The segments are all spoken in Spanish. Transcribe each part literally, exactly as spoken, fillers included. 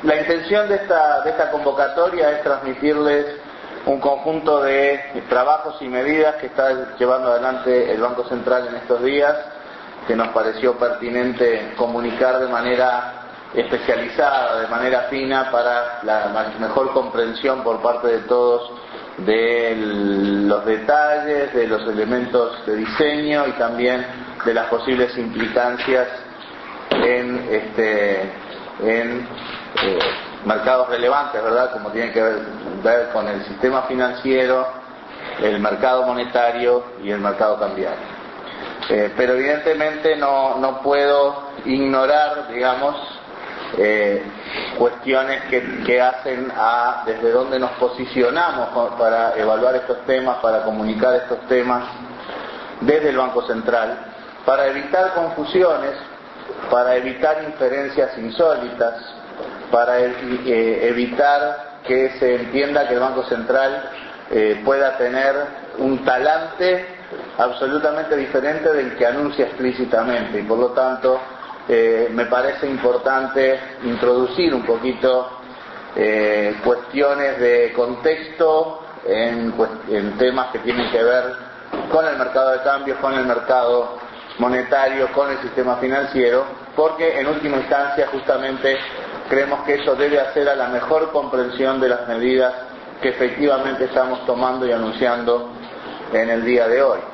La intención de esta, de esta convocatoria es transmitirles un conjunto de trabajos y medidas que está llevando adelante el Banco Central en estos días, que nos pareció pertinente comunicar de manera especializada, de manera fina, para la mejor comprensión por parte de todos de los detalles, de los elementos de diseño y también de las posibles implicancias en, este, en eh, mercados relevantes, ¿verdad? Como tiene que ver, ver con el sistema financiero, el mercado monetario y el mercado cambiario. Eh, pero evidentemente no, no puedo ignorar, digamos, eh, cuestiones que, que hacen a desde dónde nos posicionamos para evaluar estos temas, para comunicar estos temas desde el Banco Central, para evitar confusiones, para evitar inferencias insólitas, para eh, evitar que se entienda que el Banco Central eh, pueda tener un talante absolutamente diferente del que anuncia explícitamente, y por lo tanto eh, me parece importante introducir un poquito eh, cuestiones de contexto en, en temas que tienen que ver con el mercado de cambios, con el mercado monetario, con el sistema financiero, porque en última instancia justamente creemos que eso debe hacer a la mejor comprensión de las medidas que efectivamente estamos tomando y anunciando en el día de hoy.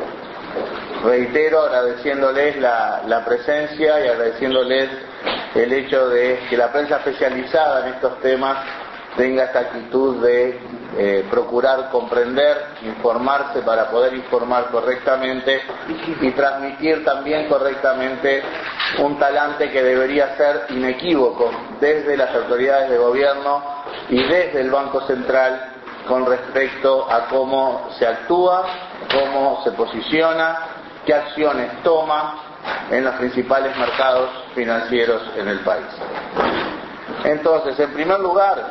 Reitero agradeciéndoles la, la presencia y agradeciéndoles el hecho de que la prensa especializada en estos temas tenga esta actitud de eh, procurar comprender, informarse para poder informar correctamente y transmitir también correctamente un talante que debería ser inequívoco desde las autoridades de gobierno y desde el Banco Central con respecto a cómo se actúa, cómo se posiciona, qué acciones toma en los principales mercados financieros en el país. Entonces, en primer lugar,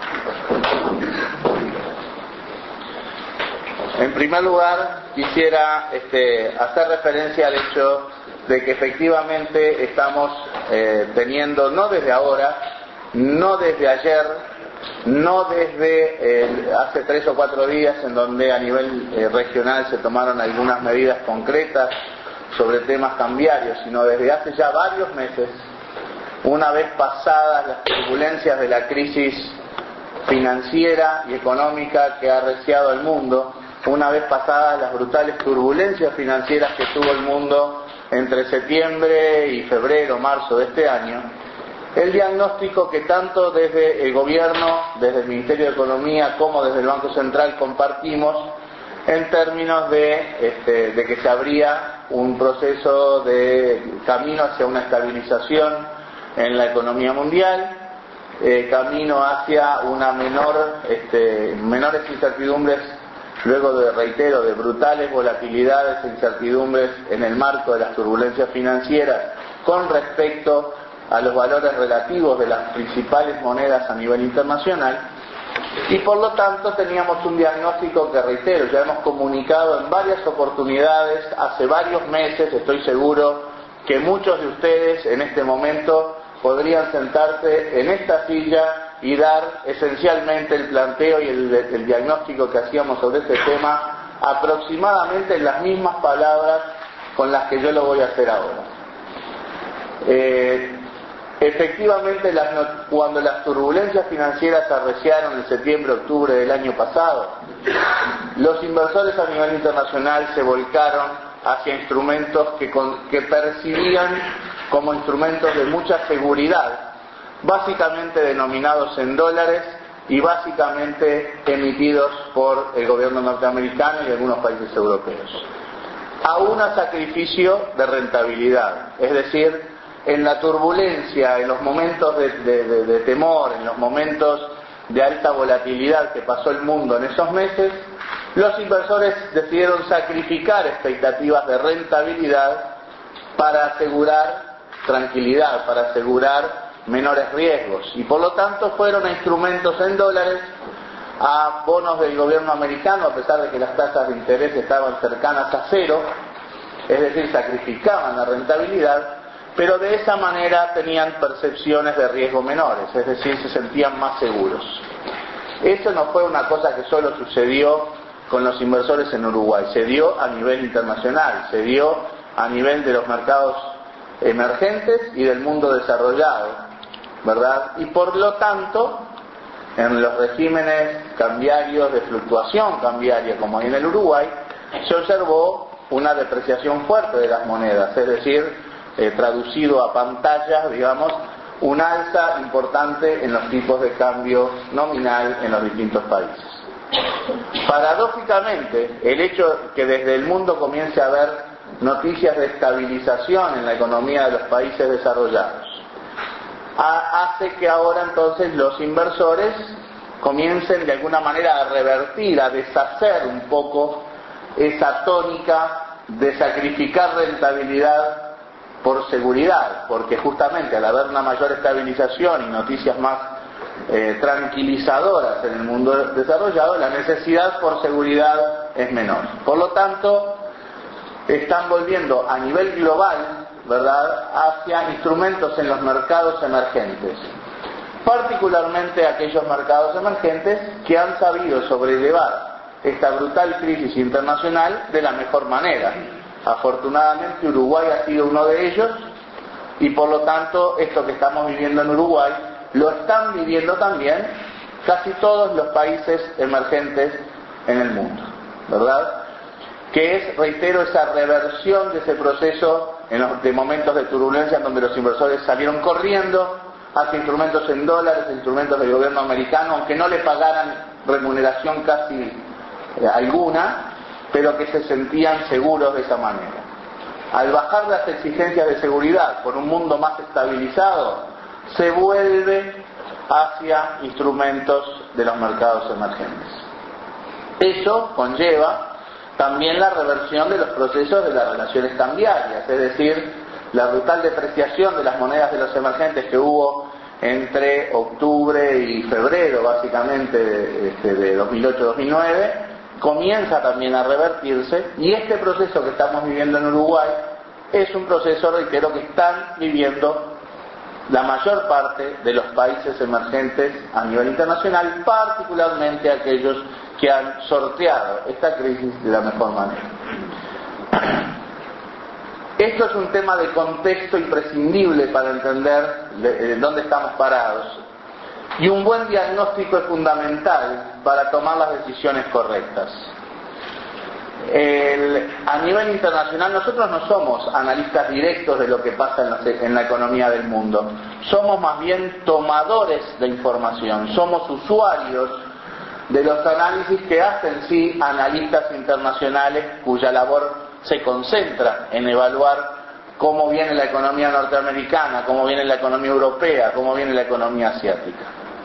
en primer lugar quisiera este, hacer referencia al hecho de que efectivamente estamos eh, teniendo, no desde ahora, no desde ayer, no desde eh, hace tres o cuatro días en donde a nivel eh, regional se tomaron algunas medidas concretas sobre temas cambiarios, sino desde hace ya varios meses, una vez pasadas las turbulencias de la crisis financiera y económica que ha arreciado el mundo, una vez pasadas las brutales turbulencias financieras que tuvo el mundo entre septiembre y febrero, marzo de este año, el diagnóstico que tanto desde el gobierno, desde el Ministerio de Economía como desde el Banco Central compartimos en términos de, este, de que se abría un proceso de camino hacia una estabilización en la economía mundial, eh, camino hacia una menor, este, menores incertidumbres, luego de, reitero, de brutales volatilidades e incertidumbres en el marco de las turbulencias financieras con respecto a los valores relativos de las principales monedas a nivel internacional, y por lo tanto teníamos un diagnóstico que, reitero, ya hemos comunicado en varias oportunidades, hace varios meses. Estoy seguro que muchos de ustedes en este momento podrían sentarse en esta silla y dar esencialmente el planteo y el, el diagnóstico que hacíamos sobre este tema aproximadamente en las mismas palabras con las que yo lo voy a hacer ahora. Eh, efectivamente, las, cuando las turbulencias financieras arreciaron en septiembre-octubre del año pasado, los inversores a nivel internacional se volcaron hacia instrumentos que, con, que percibían como instrumentos de mucha seguridad, básicamente denominados en dólares y básicamente emitidos por el gobierno norteamericano y algunos países europeos, aún a sacrificio de rentabilidad. Es decir, en la turbulencia, en los momentos de, de, de, de temor, en los momentos de alta volatilidad que pasó el mundo en esos meses, los inversores decidieron sacrificar expectativas de rentabilidad para asegurar tranquilidad, para asegurar menores riesgos, y por lo tanto fueron a instrumentos en dólares, a bonos del gobierno americano, a pesar de que las tasas de interés estaban cercanas a cero, es decir, sacrificaban la rentabilidad, pero de esa manera tenían percepciones de riesgo menores, es decir, se sentían más seguros. Eso no fue una cosa que solo sucedió con los inversores en Uruguay, se dio a nivel internacional, se dio a nivel de los mercados emergentes y del mundo desarrollado, ¿verdad? Y por lo tanto, en los regímenes cambiarios de fluctuación cambiaria, como hay en el Uruguay, se observó una depreciación fuerte de las monedas, es decir, eh, traducido a pantallas, digamos, un alza importante en los tipos de cambio nominal en los distintos países. Paradójicamente, el hecho que desde el mundo comience a haber noticias de estabilización en la economía de los países desarrollados hace que ahora entonces los inversores comiencen de alguna manera a revertir, a deshacer un poco esa tónica de sacrificar rentabilidad por seguridad, porque justamente al haber una mayor estabilización y noticias más eh, tranquilizadoras en el mundo desarrollado, la necesidad por seguridad es menor. Por lo tanto, están volviendo a nivel global, ¿verdad?, hacia instrumentos en los mercados emergentes, particularmente aquellos mercados emergentes que han sabido sobrellevar esta brutal crisis internacional de la mejor manera. Afortunadamente Uruguay ha sido uno de ellos y por lo tanto esto que estamos viviendo en Uruguay lo están viviendo también casi todos los países emergentes en el mundo, ¿verdad? Que es, reitero, esa reversión de ese proceso en los, de momentos de turbulencia en donde los inversores salieron corriendo hacia instrumentos en dólares, instrumentos del gobierno americano, aunque no le pagaran remuneración casi eh, alguna, pero que se sentían seguros de esa manera. Al bajar las exigencias de seguridad por un mundo más estabilizado, se vuelve hacia instrumentos de los mercados emergentes. Eso conlleva también la reversión de los procesos de las relaciones cambiarias, es decir, la brutal depreciación de las monedas de los emergentes que hubo entre octubre y febrero, básicamente, este, de dos mil ocho dos mil nueve, comienza también a revertirse, y este proceso que estamos viviendo en Uruguay es un proceso, reitero, que están viviendo la mayor parte de los países emergentes a nivel internacional, particularmente aquellos que han sorteado esta crisis de la mejor manera. Esto es un tema de contexto imprescindible para entender dónde estamos parados, y un buen diagnóstico es fundamental para tomar las decisiones correctas. El, a nivel internacional, nosotros no somos analistas directos de lo que pasa en la, en la economía del mundo, somos más bien tomadores de información, somos usuarios de los análisis que hacen sí analistas internacionales cuya labor se concentra en evaluar cómo viene la economía norteamericana, cómo viene la economía europea, cómo viene la economía asiática.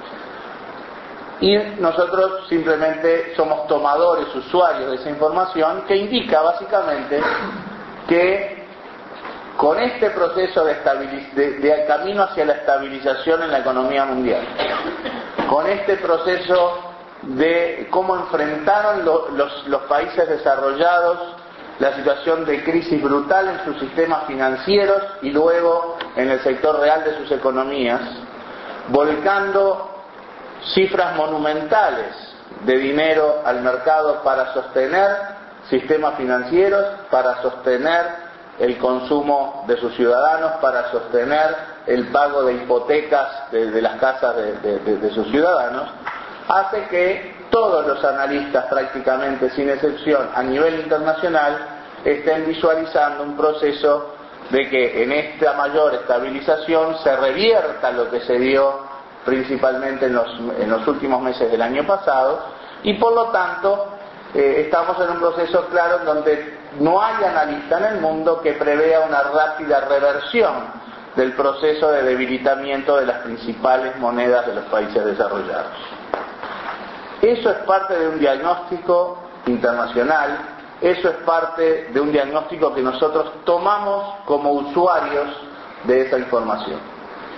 Y nosotros simplemente somos tomadores, usuarios de esa información, que indica básicamente que con este proceso de, estabiliz- de, de camino hacia la estabilización en la economía mundial, con este proceso de cómo enfrentaron lo, los, los países desarrollados la situación de crisis brutal en sus sistemas financieros y luego en el sector real de sus economías, volcando cifras monumentales de dinero al mercado para sostener sistemas financieros, para sostener el consumo de sus ciudadanos, para sostener el pago de hipotecas de, de las casas de, de, de, de sus ciudadanos, hace que todos los analistas, prácticamente sin excepción, a nivel internacional, estén visualizando un proceso de que en esta mayor estabilización se revierta lo que se dio principalmente en los, en los últimos meses del año pasado, y por lo tanto eh, estamos en un proceso claro en donde no hay analista en el mundo que prevea una rápida reversión del proceso de debilitamiento de las principales monedas de los países desarrollados. Eso es parte de un diagnóstico internacional, eso es parte de un diagnóstico que nosotros tomamos como usuarios de esa información.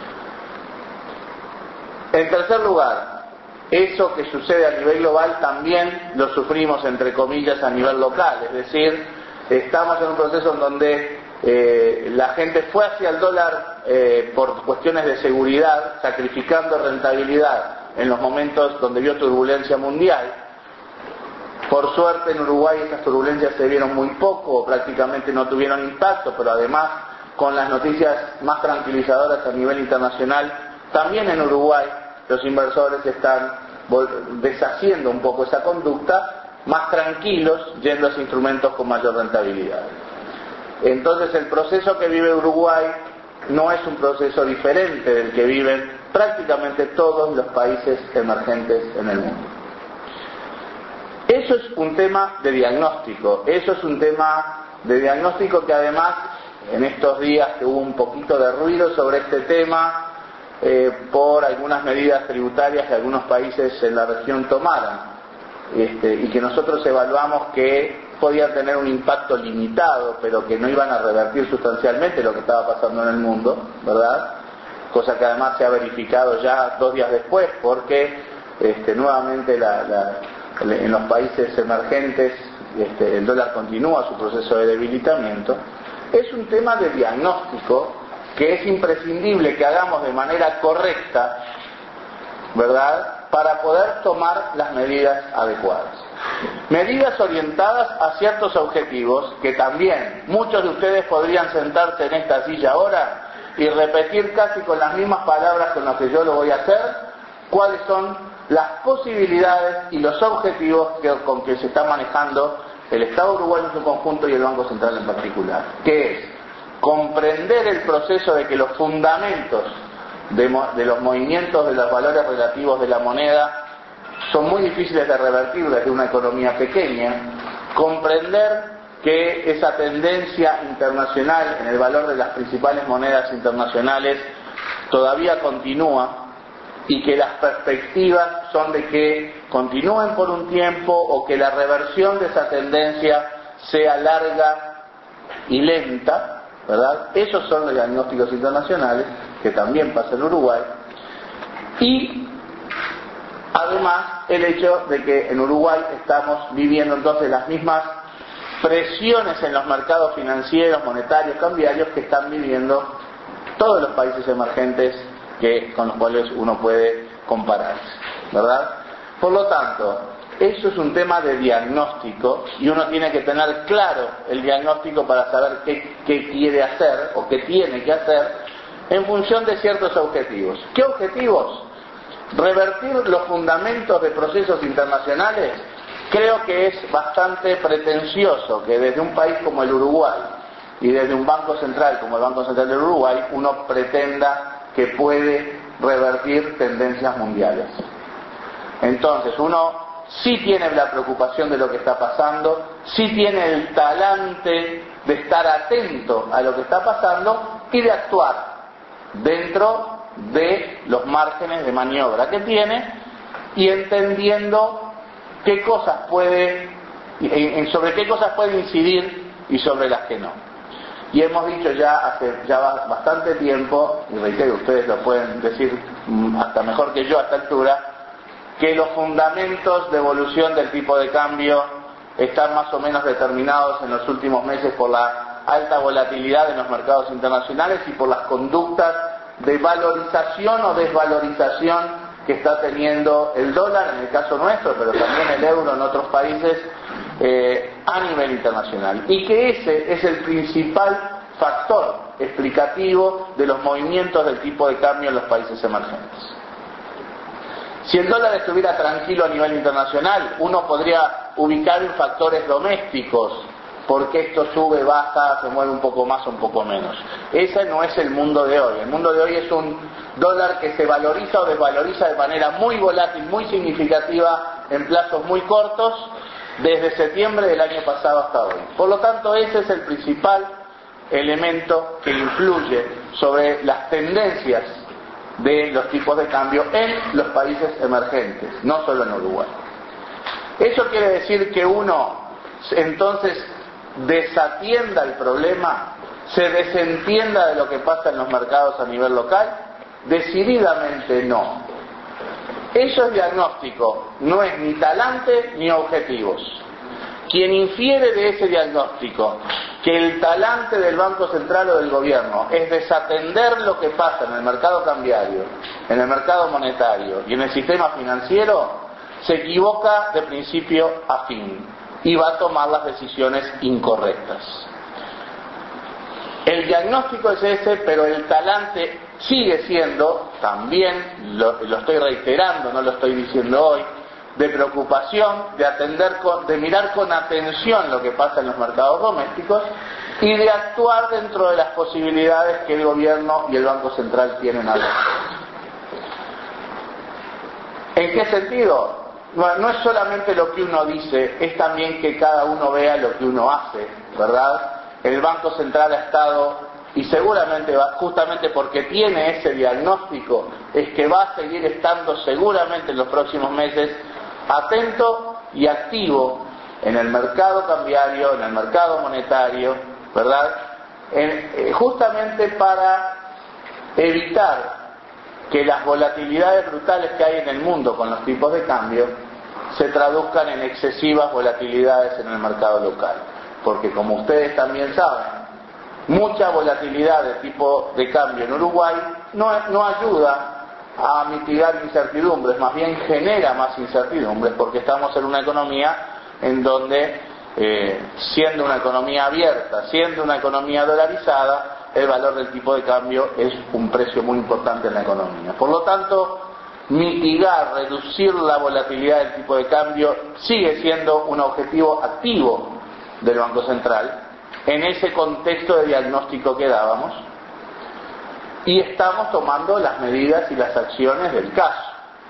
En tercer lugar, eso que sucede a nivel global también lo sufrimos, entre comillas, a nivel local, es decir, estamos en un proceso en donde eh, la gente fue hacia el dólar eh, por cuestiones de seguridad, sacrificando rentabilidad en los momentos donde vio turbulencia mundial. Por suerte en Uruguay esas turbulencias se vieron muy poco, prácticamente no tuvieron impacto, pero además con las noticias más tranquilizadoras a nivel internacional, también en Uruguay los inversores están deshaciendo un poco esa conducta, más tranquilos, yendo a instrumentos con mayor rentabilidad. Entonces el proceso que vive Uruguay no es un proceso diferente del que viven prácticamente todos los países emergentes en el mundo. Eso es un tema de diagnóstico, eso es un tema de diagnóstico que además en estos días que hubo un poquito de ruido sobre este tema eh, por algunas medidas tributarias que algunos países en la región tomaron este, y que nosotros evaluamos que podían tener un impacto limitado, pero que no iban a revertir sustancialmente lo que estaba pasando en el mundo, ¿verdad? Cosa que además se ha verificado ya dos días después, porque este, nuevamente la, la, en los países emergentes este, el dólar continúa su proceso de debilitamiento. Es un tema de diagnóstico que es imprescindible que hagamos de manera correcta, ¿verdad?, para poder tomar las medidas adecuadas. Medidas orientadas a ciertos objetivos que también muchos de ustedes podrían sentarse en esta silla ahora y repetir casi con las mismas palabras con las que yo lo voy a hacer, cuáles son las posibilidades y los objetivos que, con que se está manejando el Estado uruguayo en su conjunto y el Banco Central en particular, que es comprender el proceso de que los fundamentos de, de los movimientos de los valores relativos de la moneda son muy difíciles de revertir desde una economía pequeña, comprender que esa tendencia internacional en el valor de las principales monedas internacionales todavía continúa y que las perspectivas son de que continúen por un tiempo o que la reversión de esa tendencia sea larga y lenta, ¿verdad? Esos son los diagnósticos internacionales, que también pasa en Uruguay. Y además el hecho de que en Uruguay estamos viviendo entonces las mismas presiones en los mercados financieros, monetarios, cambiarios que están viviendo todos los países emergentes que, con los cuales uno puede compararse, ¿verdad? Por lo tanto, eso es un tema de diagnóstico y uno tiene que tener claro el diagnóstico para saber qué, qué quiere hacer o qué tiene que hacer en función de ciertos objetivos. ¿Qué objetivos? Revertir los fundamentos de procesos internacionales. Creo que es bastante pretencioso que desde un país como el Uruguay y desde un banco central como el Banco Central del Uruguay uno pretenda que puede revertir tendencias mundiales. Entonces uno sí tiene la preocupación de lo que está pasando, sí tiene el talante de estar atento a lo que está pasando y de actuar dentro de los márgenes de maniobra que tiene y entendiendo qué cosas puede, sobre qué cosas puede incidir y sobre las que no. Y hemos dicho ya hace ya bastante tiempo, y reitero, ustedes lo pueden decir hasta mejor que yo a esta altura, que los fundamentos de evolución del tipo de cambio están más o menos determinados en los últimos meses por la alta volatilidad en los mercados internacionales y por las conductas de valorización o desvalorización que está teniendo el dólar, en el caso nuestro, pero también el euro en otros países, eh, a nivel internacional. Y que ese es el principal factor explicativo de los movimientos del tipo de cambio en los países emergentes. Si el dólar estuviera tranquilo a nivel internacional, uno podría ubicar en factores domésticos, porque esto sube, baja, se mueve un poco más o un poco menos. Ese no es el mundo de hoy. El mundo de hoy es un dólar que se valoriza o desvaloriza de manera muy volátil, muy significativa, en plazos muy cortos, desde septiembre del año pasado hasta hoy. Por lo tanto, ese es el principal elemento que influye sobre las tendencias de los tipos de cambio en los países emergentes, no solo en Uruguay. Eso quiere decir que uno entonces desatienda el problema, se desentienda de lo que pasa en los mercados a nivel local. Decididamente no. Eso es diagnóstico, no es ni talante ni objetivos. Quien infiere de ese diagnóstico que el talante del Banco Central o del gobierno es desatender lo que pasa en el mercado cambiario, en el mercado monetario y en el sistema financiero, se equivoca de principio a fin y va a tomar las decisiones incorrectas. El diagnóstico es ese, pero el talante sigue siendo, también lo, lo estoy reiterando, no lo estoy diciendo hoy, de preocupación, de atender, con, de mirar con atención lo que pasa en los mercados domésticos y de actuar dentro de las posibilidades que el gobierno y el Banco Central tienen al respecto. ¿En qué sentido? No, no es solamente lo que uno dice, es también que cada uno vea lo que uno hace, ¿verdad? El Banco Central ha estado, y seguramente va, justamente porque tiene ese diagnóstico, es que va a seguir estando seguramente en los próximos meses atento y activo en el mercado cambiario, en el mercado monetario, ¿verdad? En, eh, justamente para evitar que las volatilidades brutales que hay en el mundo con los tipos de cambio se traduzcan en excesivas volatilidades en el mercado local. Porque como ustedes también saben, mucha volatilidad de tipo de cambio en Uruguay no, no ayuda a mitigar incertidumbres, más bien genera más incertidumbres, porque estamos en una economía en donde, eh, siendo una economía abierta, siendo una economía dolarizada, el valor del tipo de cambio es un precio muy importante en la economía. Por lo tanto, mitigar, reducir la volatilidad del tipo de cambio sigue siendo un objetivo activo del Banco Central en ese contexto de diagnóstico que dábamos, y estamos tomando las medidas y las acciones del caso.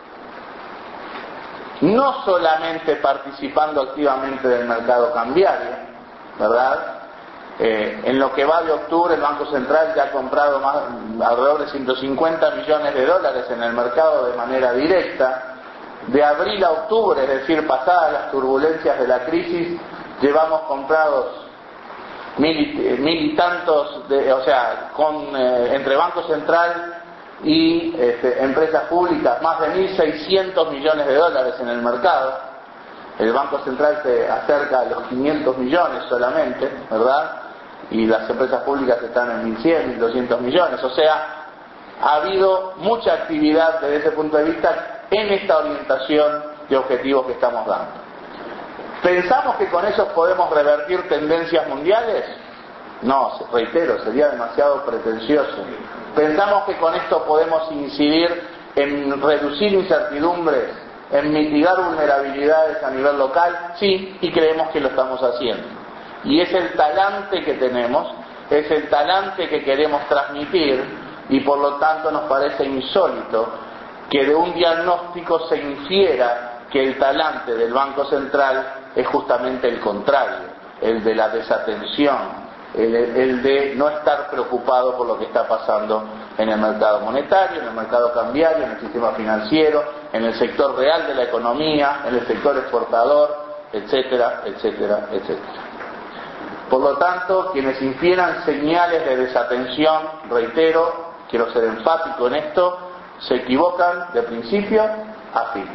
No solamente participando activamente del mercado cambiario, ¿verdad? Eh, en lo que va de octubre el Banco Central ya ha comprado más, alrededor de ciento cincuenta millones de dólares en el mercado de manera directa. De abril a octubre, es decir, pasadas las turbulencias de la crisis, llevamos comprados mil y, mil y tantos, de, o sea, con, eh, entre Banco Central y este, empresas públicas, más de mil seiscientos millones de dólares en el mercado. El Banco Central se acerca a los quinientos millones solamente, ¿verdad? Y las empresas públicas están en mil cien, mil doscientos millones. O sea, ha habido mucha actividad desde ese punto de vista en esta orientación de objetivos que estamos dando. ¿Pensamos que con eso podemos revertir tendencias mundiales? No, reitero, sería demasiado pretencioso. ¿Pensamos que con esto podemos incidir en reducir incertidumbres, en mitigar vulnerabilidades a nivel local? Sí, y creemos que lo estamos haciendo. Y es el talante que tenemos, es el talante que queremos transmitir, y por lo tanto nos parece insólito que de un diagnóstico se infiera que el talante del Banco Central es justamente el contrario, el de la desatención, el, el de no estar preocupado por lo que está pasando en el mercado monetario, en el mercado cambiario, en el sistema financiero, en el sector real de la economía, en el sector exportador, etcétera, etcétera, etcétera. Por lo tanto, quienes infieran señales de desatención, reitero, quiero ser enfático en esto, se equivocan de principio a fin.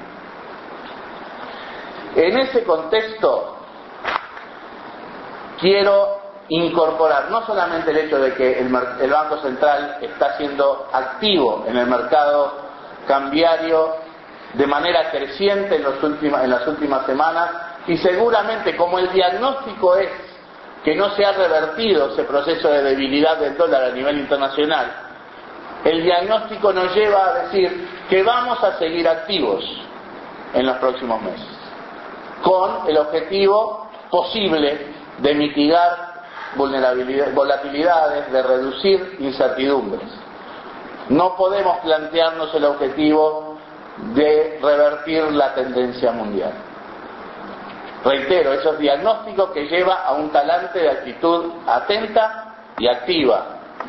En ese contexto, quiero incorporar no solamente el hecho de que el, el Banco Central está siendo activo en el mercado cambiario de manera creciente en, los última, en las últimas semanas, y seguramente como el diagnóstico es que no se ha revertido ese proceso de debilidad del dólar a nivel internacional, el diagnóstico nos lleva a decir que vamos a seguir activos en los próximos meses, con el objetivo posible de mitigar vulnerabilidad, volatilidades, de reducir incertidumbres. No podemos plantearnos el objetivo de revertir la tendencia mundial. Reitero, esos diagnósticos que lleva a un talante de actitud atenta y activa.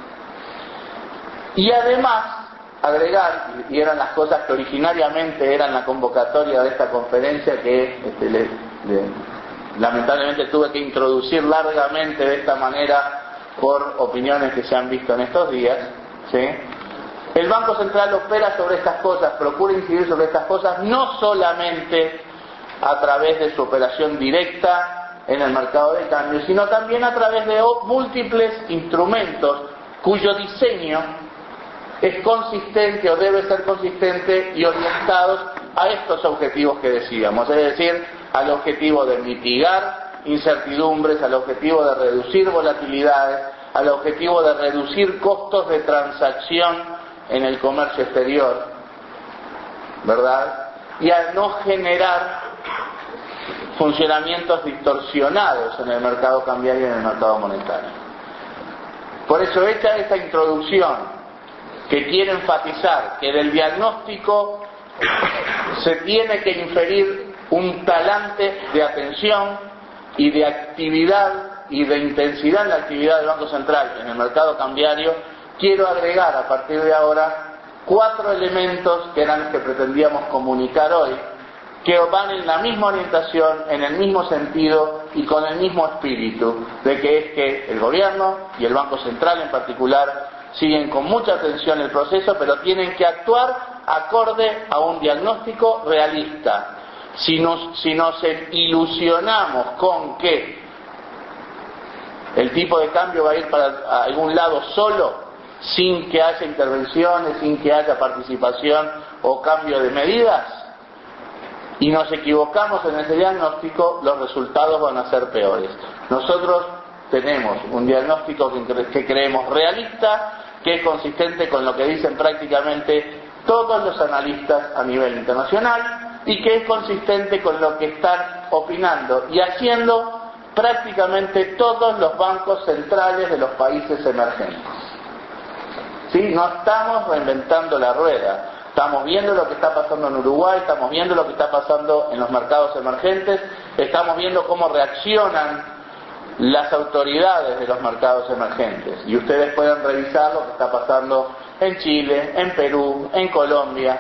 Y además, agregar, y eran las cosas que originariamente eran la convocatoria de esta conferencia, que este, le, le, lamentablemente tuve que introducir largamente de esta manera por opiniones que se han visto en estos días, ¿sí? El Banco Central opera sobre estas cosas, procura incidir sobre estas cosas, no solamente a través de su operación directa en el mercado de cambio, sino también a través de múltiples instrumentos cuyo diseño es consistente o debe ser consistente y orientados a estos objetivos que decíamos, es decir, al objetivo de mitigar incertidumbres, al objetivo de reducir volatilidades, al objetivo de reducir costos de transacción en el comercio exterior, ¿verdad? Y a no generar funcionamientos distorsionados en el mercado cambiario y en el mercado monetario. Por eso, hecha esta introducción, que quiere enfatizar que del diagnóstico se tiene que inferir un talante de atención y de actividad y de intensidad en la actividad del Banco Central en el mercado cambiario, quiero agregar a partir de ahora cuatro elementos que eran los que pretendíamos comunicar hoy, que van en la misma orientación, en el mismo sentido y con el mismo espíritu, de que es que el gobierno y el Banco Central en particular siguen con mucha atención el proceso, pero tienen que actuar acorde a un diagnóstico realista. Si nos, si nos ilusionamos con que el tipo de cambio va a ir para algún lado solo, sin que haya intervenciones, sin que haya participación o cambio de medidas, y nos equivocamos en ese diagnóstico, los resultados van a ser peores. Nosotros tenemos un diagnóstico que, que creemos realista, que es consistente con lo que dicen prácticamente todos los analistas a nivel internacional y que es consistente con lo que están opinando y haciendo prácticamente todos los bancos centrales de los países emergentes. ¿Sí? No estamos reinventando la rueda. Estamos viendo lo que está pasando en Uruguay, estamos viendo lo que está pasando en los mercados emergentes, estamos viendo cómo reaccionan las autoridades de los mercados emergentes. Y ustedes pueden revisar lo que está pasando en Chile, en Perú, en Colombia,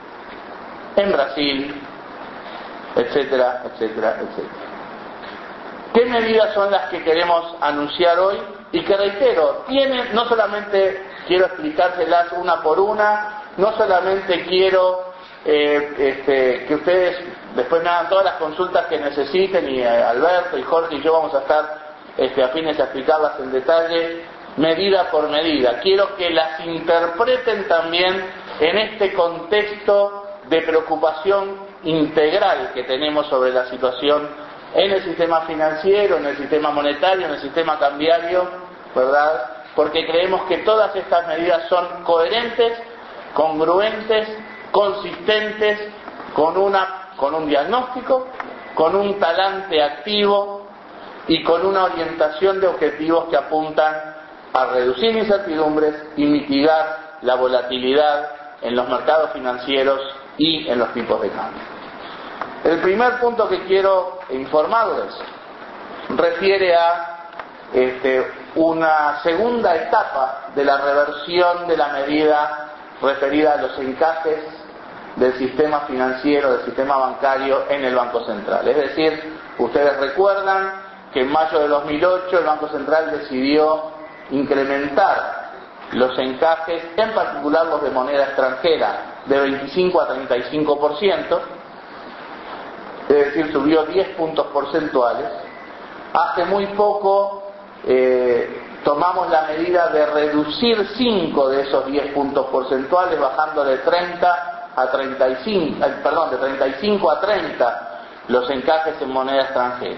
en Brasil, etcétera, etcétera, etcétera. ¿Qué medidas son las que queremos anunciar hoy? Y que reitero, tienen, no solamente quiero explicárselas una por una, no solamente quiero eh, este, que ustedes después me hagan todas las consultas que necesiten, y eh, Alberto y Jorge y yo vamos a estar este, afines a explicarlas en detalle, medida por medida. Quiero que las interpreten también en este contexto de preocupación integral que tenemos sobre la situación en el sistema financiero, en el sistema monetario, en el sistema cambiario, ¿verdad? Porque creemos que todas estas medidas son coherentes, congruentes, consistentes, con una, con un diagnóstico, con un talante activo y con una orientación de objetivos que apuntan a reducir incertidumbres y mitigar la volatilidad en los mercados financieros y en los tipos de cambio. El primer punto que quiero informarles refiere a este, una segunda etapa de la reversión de la medida referida a los encajes del sistema financiero, del sistema bancario en el Banco Central. Es decir, ustedes recuerdan que en mayo de dos mil ocho el Banco Central decidió incrementar los encajes, en particular los de moneda extranjera, de veinticinco a treinta y cinco por ciento, es decir, subió diez puntos porcentuales. Hace muy poco eh, tomamos la medida de reducir cinco de esos diez puntos porcentuales, bajando de treinta a treinta y cinco, eh, perdón, de treinta y cinco a treinta los encajes en moneda extranjera.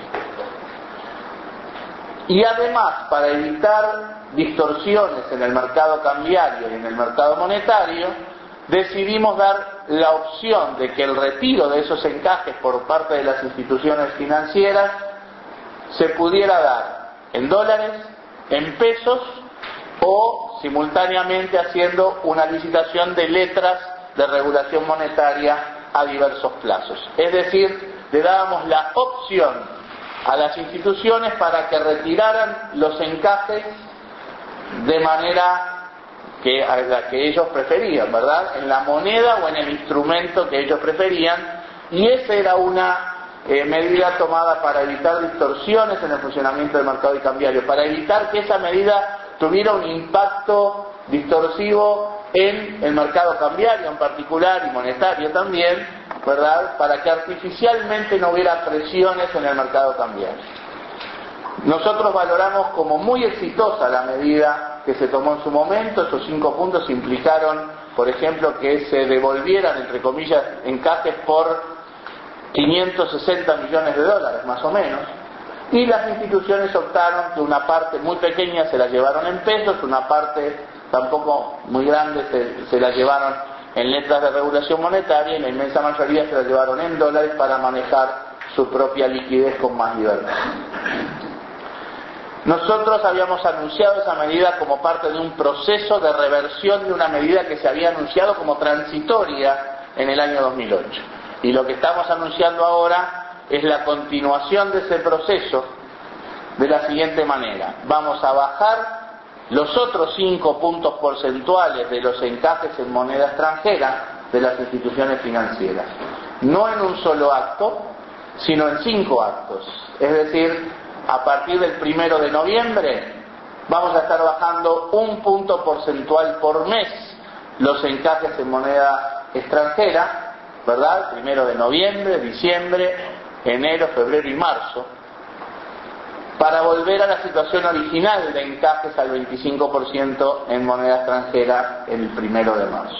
Y además, para evitar distorsiones en el mercado cambiario y en el mercado monetario, decidimos dar la opción de que el retiro de esos encajes por parte de las instituciones financieras se pudiera dar en dólares, en pesos o simultáneamente haciendo una licitación de letras de regulación monetaria a diversos plazos. Es decir, le dábamos la opción a las instituciones para que retiraran los encajes de manera que, a la que ellos preferían, ¿verdad? En la moneda o en el instrumento que ellos preferían, y esa era una eh, medida tomada para evitar distorsiones en el funcionamiento del mercado y cambiario, para evitar que esa medida tuviera un impacto distorsivo en el mercado cambiario en particular y monetario también, ¿verdad? Para que artificialmente no hubiera presiones en el mercado cambiario. Nosotros valoramos como muy exitosa la medida que se tomó en su momento. Esos cinco puntos implicaron, por ejemplo, que se devolvieran, entre comillas, encajes por quinientos sesenta millones de dólares, más o menos, y las instituciones optaron que una parte muy pequeña se la llevaron en pesos, una parte tampoco muy grande se, se la llevaron en letras de regulación monetaria, y la inmensa mayoría se la llevaron en dólares para manejar su propia liquidez con más libertad. Nosotros habíamos anunciado esa medida como parte de un proceso de reversión de una medida que se había anunciado como transitoria en el año dos mil ocho. Y lo que estamos anunciando ahora es la continuación de ese proceso de la siguiente manera. Vamos a bajar los otros cinco puntos porcentuales de los encajes en moneda extranjera de las instituciones financieras. No en un solo acto, sino en cinco actos. Es decir, a partir del primero de noviembre vamos a estar bajando un punto porcentual por mes los encajes en moneda extranjera, ¿verdad? Primero de noviembre, diciembre, enero, febrero y marzo, para volver a la situación original de encajes al veinticinco por ciento en moneda extranjera el primero de marzo.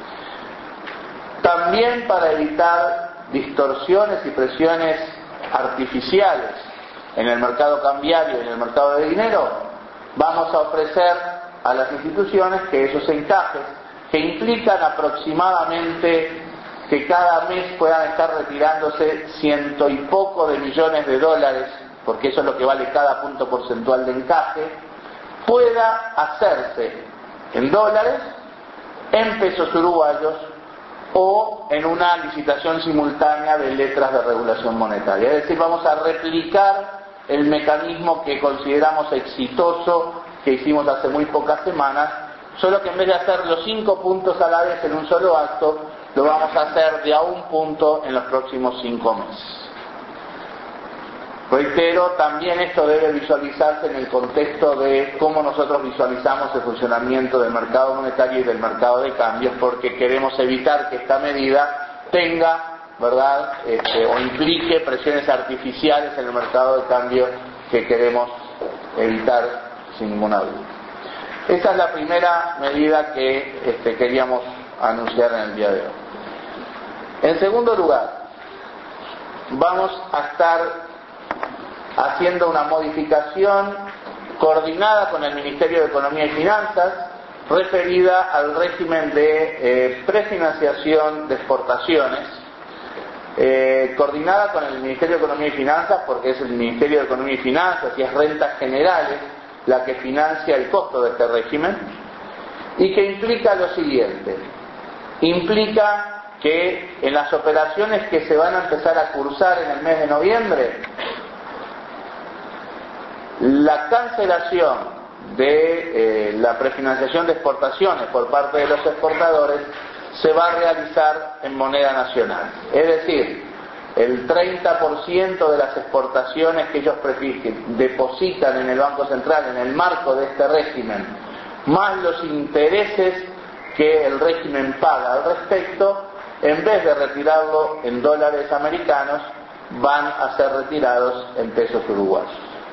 También para evitar distorsiones y presiones artificiales en el mercado cambiario y en el mercado de dinero, vamos a ofrecer a las instituciones que esos encajes, que implican aproximadamente que cada mes puedan estar retirándose ciento y poco de millones de dólares, porque eso es lo que vale cada punto porcentual de encaje, pueda hacerse en dólares, en pesos uruguayos o en una licitación simultánea de letras de regulación monetaria. Es decir, vamos a replicar el mecanismo que consideramos exitoso, que hicimos hace muy pocas semanas, solo que en vez de hacer los cinco puntos a la vez en un solo acto, lo vamos a hacer de a un punto en los próximos cinco meses. Reitero, también esto debe visualizarse en el contexto de cómo nosotros visualizamos el funcionamiento del mercado monetario y del mercado de cambios, porque queremos evitar que esta medida tenga, ¿verdad?, este, o implique presiones artificiales en el mercado de cambio que queremos evitar sin ninguna duda. Esa es la primera medida que este, queríamos anunciar en el día de hoy. En segundo lugar, vamos a estar haciendo una modificación coordinada con el Ministerio de Economía y Finanzas referida al régimen de eh, prefinanciación de exportaciones, eh, coordinada con el Ministerio de Economía y Finanzas porque es el Ministerio de Economía y Finanzas y es Rentas Generales la que financia el costo de este régimen, y que implica lo siguiente: implica que en las operaciones que se van a empezar a cursar en el mes de noviembre, la cancelación de eh, la prefinanciación de exportaciones por parte de los exportadores se va a realizar en moneda nacional. Es decir, el treinta por ciento de las exportaciones que ellos depositan en el Banco Central en el marco de este régimen, más los intereses que el régimen paga al respecto, en vez de retirarlo en dólares americanos, van a ser retirados en pesos uruguayos.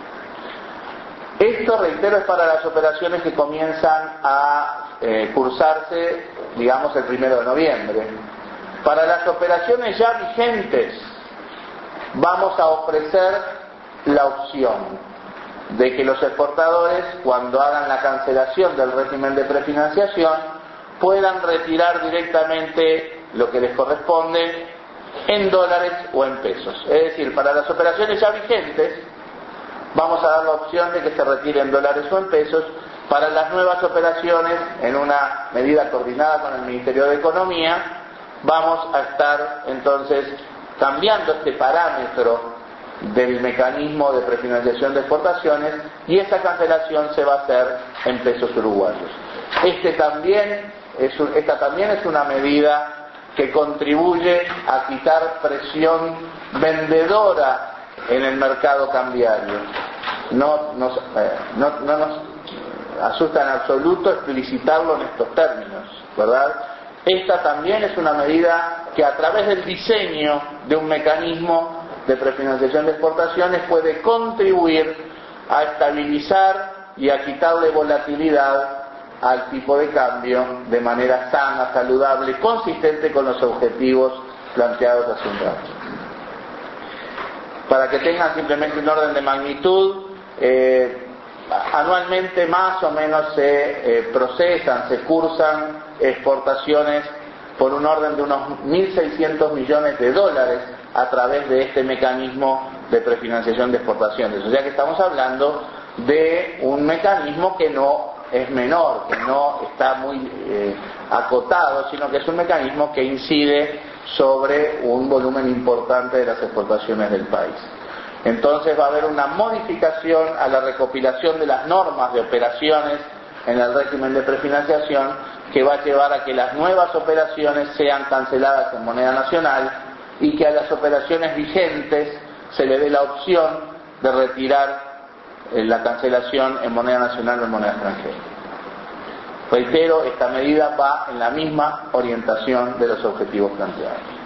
Esto, reitero, es para las operaciones que comienzan a eh, cursarse, digamos, el primero de noviembre. Para las operaciones ya vigentes, vamos a ofrecer la opción de que los exportadores, cuando hagan la cancelación del régimen de prefinanciación, puedan retirar directamente lo que les corresponde en dólares o en pesos. Es decir, para las operaciones ya vigentes, vamos a dar la opción de que se retire en dólares o en pesos. Para las nuevas operaciones, en una medida coordinada con el Ministerio de Economía, vamos a estar entonces cambiando este parámetro del mecanismo de prefinanciación de exportaciones, y esa cancelación se va a hacer en pesos uruguayos. Este también es un, esta también es una medida que contribuye a quitar presión vendedora en el mercado cambiario. No nos, eh, no, no nos asusta en absoluto explicitarlo en estos términos, ¿verdad? Esta también es una medida que, a través del diseño de un mecanismo de prefinanciación de exportaciones, puede contribuir a estabilizar y a quitarle volatilidad al tipo de cambio de manera sana, saludable, consistente con los objetivos planteados hace un rato. Para que tengan simplemente un orden de magnitud, eh, anualmente más o menos se eh, procesan, se cursan exportaciones por un orden de unos mil seiscientos millones de dólares a través de este mecanismo de prefinanciación de exportaciones. O sea que estamos hablando de un mecanismo que no es menor, que no está muy eh, acotado, sino que es un mecanismo que incide sobre un volumen importante de las exportaciones del país. Entonces va a haber una modificación a la recopilación de las normas de operaciones en el régimen de prefinanciación, que va a llevar a que las nuevas operaciones sean canceladas en moneda nacional y que a las operaciones vigentes se le dé la opción de retirar la cancelación en moneda nacional o en moneda extranjera. Reitero, esta medida va en la misma orientación de los objetivos planteados.